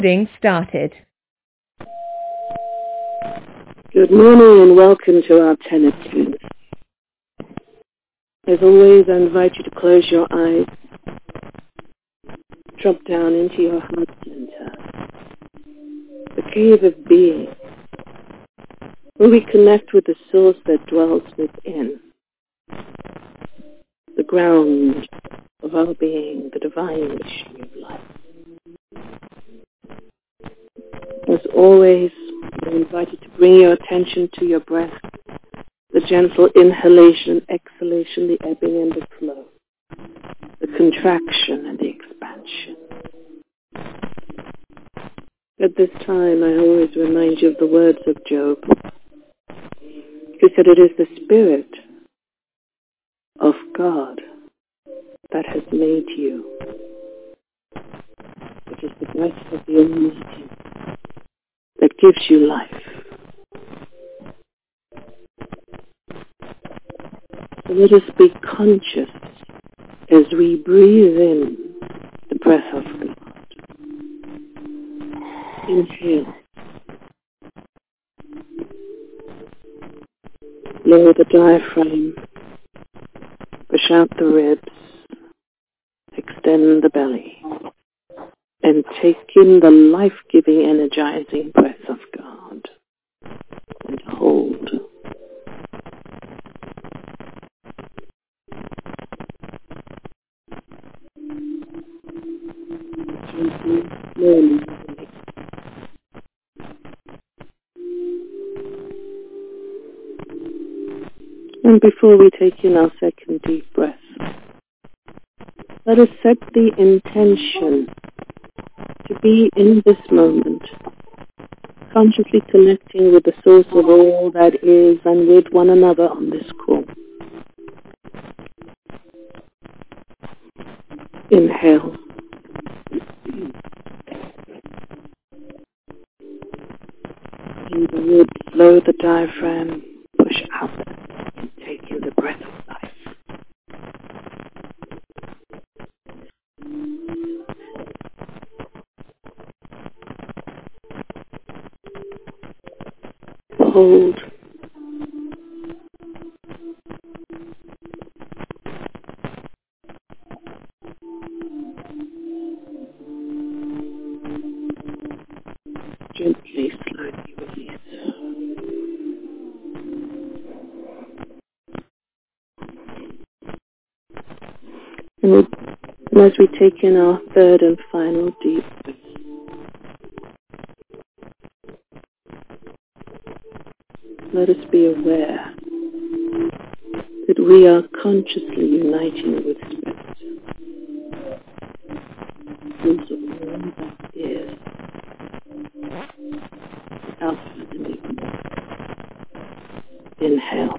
Recording started. Good morning and welcome to our tennis tunes. As always, I invite you to close your eyes, drop down into your heart center, the cave of being, where we connect with the source that dwells within, the ground of our being, the divine issue of life. As always, I invite you to bring your attention to your breath, the gentle inhalation, exhalation, the ebbing and the flow, the contraction and the expansion. At this time, I always remind you of the words of Job, who said, "It is the Spirit of God that has made you. It is the breath of the Almighty that gives you life." So let us be conscious as we breathe in the breath of God. Inhale. Lower the diaphragm. Push out the ribs. Extend the belly. And take in the life-giving, energizing breath of God. And hold. Gently, slowly. And before we take in our second deep breath, let us set the intention to be in this moment, consciously connecting with the source of all that is and with one another on this call. Inhale. In the ribs, lower the diaphragm, push out, and take in the breath of life. Hold. Gently, slowly release. And as we take in our third and final deep breath, let us be aware that we are consciously uniting with Spirit, source of all that is, Alpha and Omega. Inhale.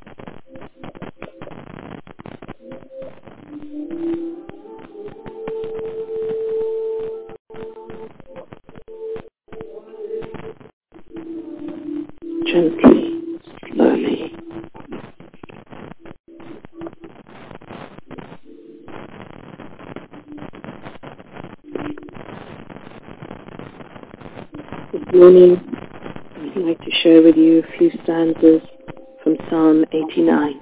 Gently, slowly. This morning, I'd like to share with you a few stanzas from Psalm 89.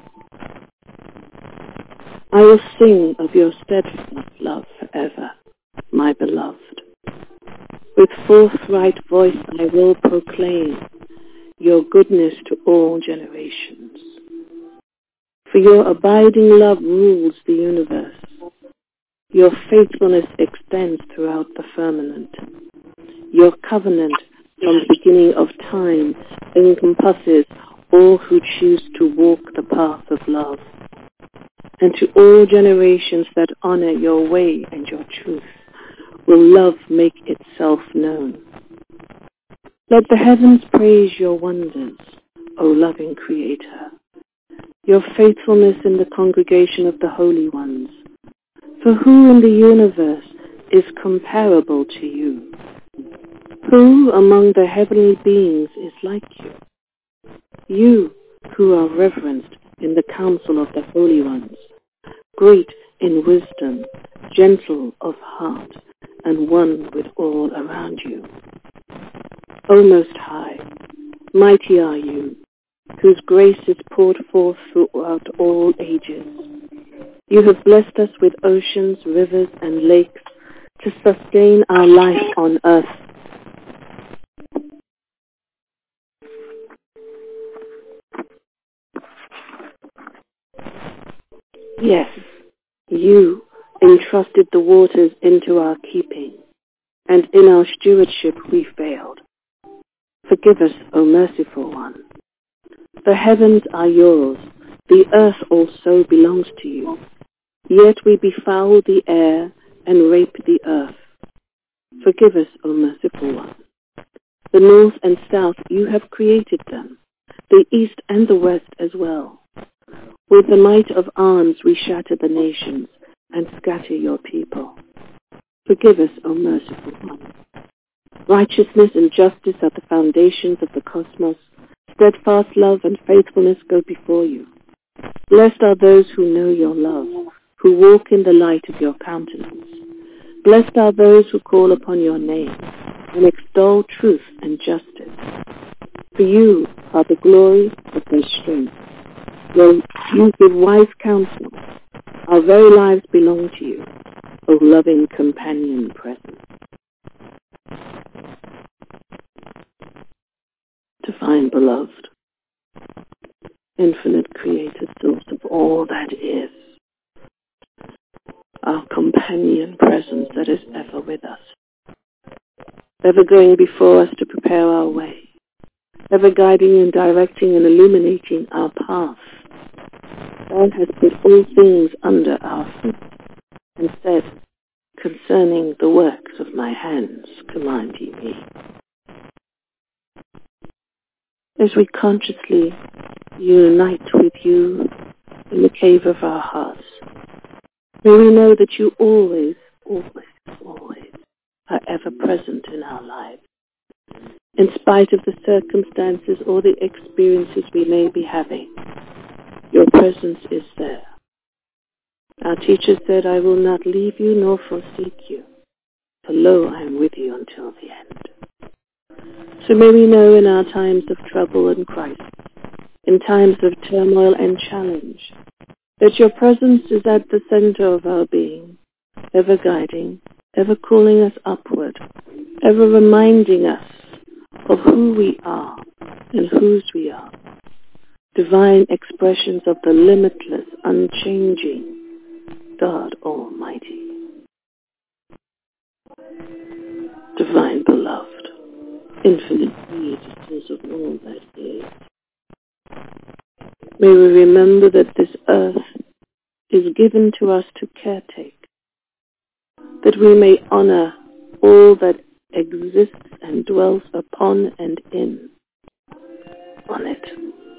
I will sing of your steadfast love forever, my beloved. With forthright voice I will proclaim your goodness to all generations. For your abiding love rules the universe. Your faithfulness extends throughout the firmament. Your covenant from the beginning of time encompasses all who choose to walk the path of love. And to all generations that honor your way and your truth will love make itself known. Let the heavens praise your wonders, O loving Creator, your faithfulness in the congregation of the holy ones. For who in the universe is comparable to you? Who among the heavenly beings is like you? You who are reverenced in the council of the holy ones, great in wisdom, gentle of heart, and one with all around you. O Most High, mighty are you, whose grace is poured forth throughout all ages. You have blessed us with oceans, rivers, and lakes to sustain our life on earth. Yes, you entrusted the waters into our keeping, and in our stewardship we failed. Forgive us, O merciful one. The heavens are yours, the earth also belongs to you. Yet we befoul the air and rape the earth. Forgive us, O merciful one. The north and south, you have created them, the east and the west as well. With the might of arms we shatter the nations and scatter your people. Forgive us, O merciful one. Righteousness and justice are the foundations of the cosmos. Steadfast love and faithfulness go before you. Blessed are those who know your love, who walk in the light of your countenance. Blessed are those who call upon your name and extol truth and justice. For you are the glory of their strength. When you give wise counsel, our very lives belong to you, O loving companion present. Divine Beloved, infinite creator, source of all that is, our companion presence that is ever with us, ever going before us to prepare our way, ever guiding and directing and illuminating our path. God has put all things under our feet and said, concerning the works of my hands, command ye me. As we consciously unite with you in the cave of our hearts, may we know that you always, always, always are ever present in our lives. In spite of the circumstances or the experiences we may be having, your presence is there. Our teacher said, I will not leave you nor forsake you, for lo, I am with you until the end. So may we know in our times of trouble and crisis, in times of turmoil and challenge, that your presence is at the center of our being, ever guiding, ever calling us upward, ever reminding us of who we are and whose we are. Divine expressions of the limitless, unchanging God Almighty. Divine Beloved, infinite creators of all that is. May we remember that this earth is given to us to caretake, that we may honor all that exists and dwells upon and in on it.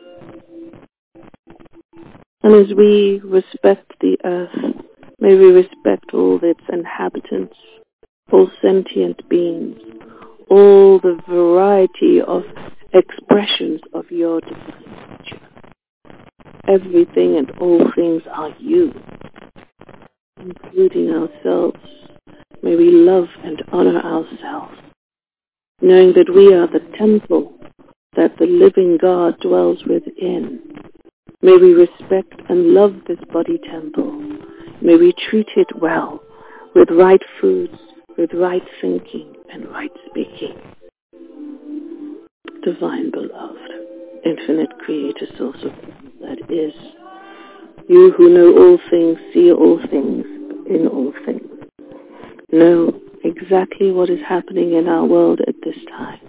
And as we respect the earth, may we respect all its inhabitants, all sentient beings, all the variety of expressions of your divine nature. Everything and all things are you, including ourselves. May we love and honor ourselves, knowing that we are the temple that the living God dwells within. May we respect and love this body temple. May we treat it well, with right foods, with right thinking, and right speaking. Divine Beloved, infinite creator, source of all that is, you who know all things, see all things, in all things, know exactly what is happening in our world at this time.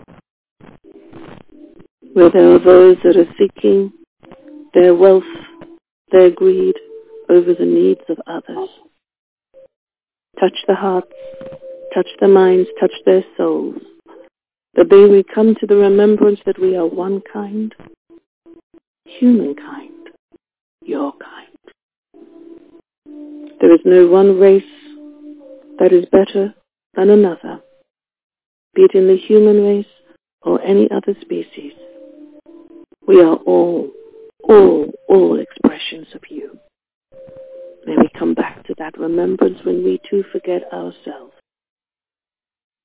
Where there are those that are seeking their wealth, their greed over the needs of others. Touch the hearts, touch the minds, touch their souls, that they may come to the remembrance that we are one kind, humankind, your kind. There is no one race that is better than another, be it in the human race or any other species. We are all expressions of you. May we come back to that remembrance when we too forget ourselves.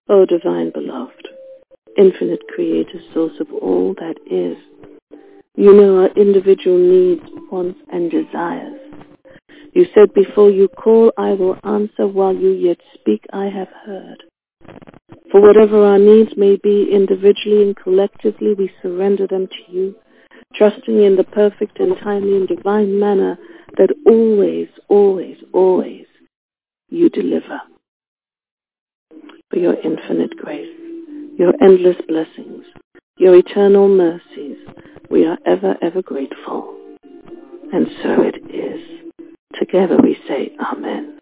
O divine beloved, infinite creator, source of all that is, you know our individual needs, wants, and desires. You said, before you call, I will answer. While you yet speak, I have heard. For whatever our needs may be, individually and collectively, we surrender them to you, trusting in the perfect and timely and divine manner that always, always, always you deliver. For your infinite grace, your endless blessings, your eternal mercies, we are ever, ever grateful. And so it is. Together we say Amen.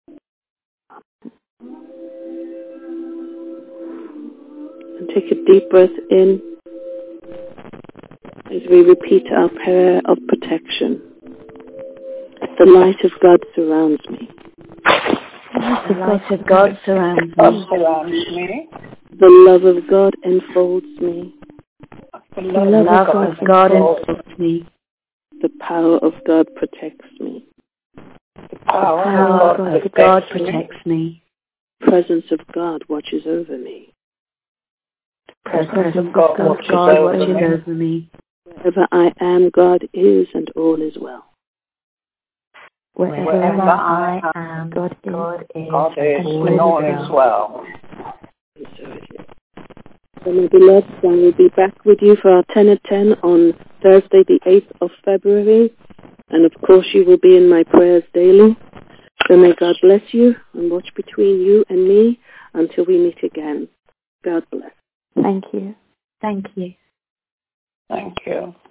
And take a deep breath in as we repeat our prayer of protection. The light of God surrounds me. The light of God surrounds me. The love of God enfolds me. The love of God enfolds me. The power of God protects me. The power of God protects me. The presence of God watches over me. The presence of God watches over me. Wherever I am, God is, and all is well. Wherever I am, God is, and all is well. So my beloved, I will be back with you for our 10 at 10 on Thursday the 8th of February. And of course you will be in my prayers daily. So may God bless you and watch between you and me until we meet again. God bless. Thank you. Thank you. Thank you.